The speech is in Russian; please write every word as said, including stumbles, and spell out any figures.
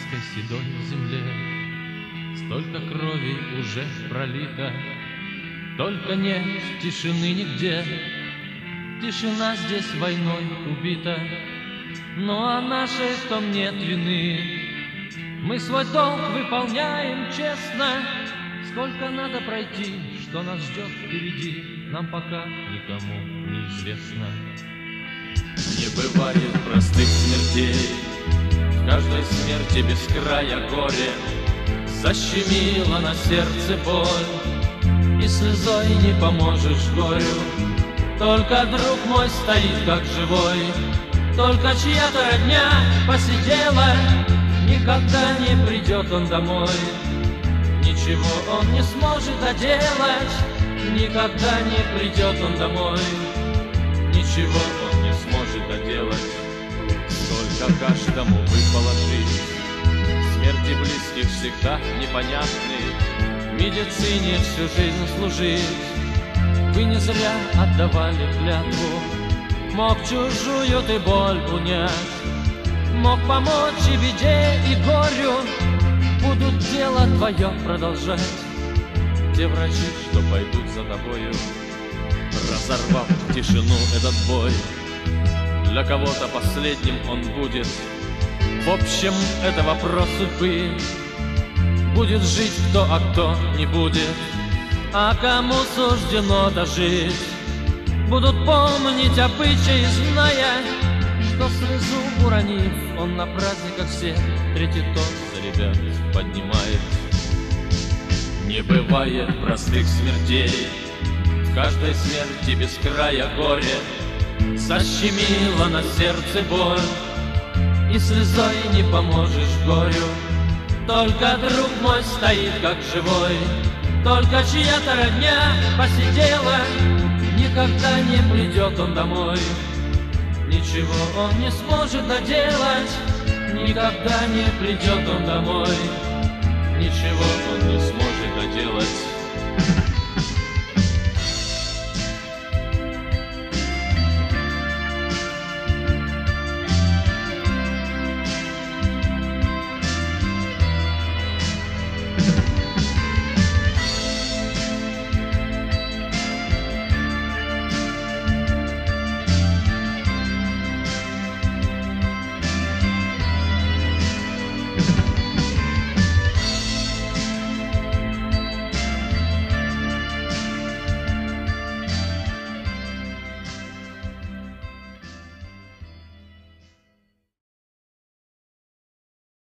российской седой земле. Столько крови уже пролито, только нет тишины нигде. Тишина здесь войной убита, ну а нашей в том нет вины. Мы свой долг выполняем честно. Сколько надо пройти, что нас ждет впереди, нам пока никому не известно. Не бывает простых смертей, в каждой смерти без края горе. Защемила на сердце боль, и слезой не поможешь горю. Только друг мой стоит как живой, только чья-то родня посидела. Никогда не придет он домой, ничего он не сможет доделать. Никогда не придет он домой, ничего он не сможет доделать. Сколько каждому выпало жить, смерти близких всегда непонятны. В медицине всю жизнь служить, вы не зря отдавали клятву. Мог чужую ты боль унять, мог помочь и беде, и горю. Будут дело твое продолжать те врачи, что пойдут за тобою. Разорвав тишину этот бой, для кого-то последним он будет. В общем, это вопрос судьбы. Будет жить кто, а кто не будет. А кому суждено дожить, будут помнить обычаи, зная, что слезу уронив, он на праздниках все третий тост за ребят поднимает. Не бывает простых смертей, в каждой смерти без края горе. Защемила на сердце боль, и слезой не поможешь горю. Только друг мой стоит как живой, только чья-то родня посидела. Никогда не придет он домой, ничего он не сможет доделать. Никогда не придет он домой, ничего он не сможет доделать.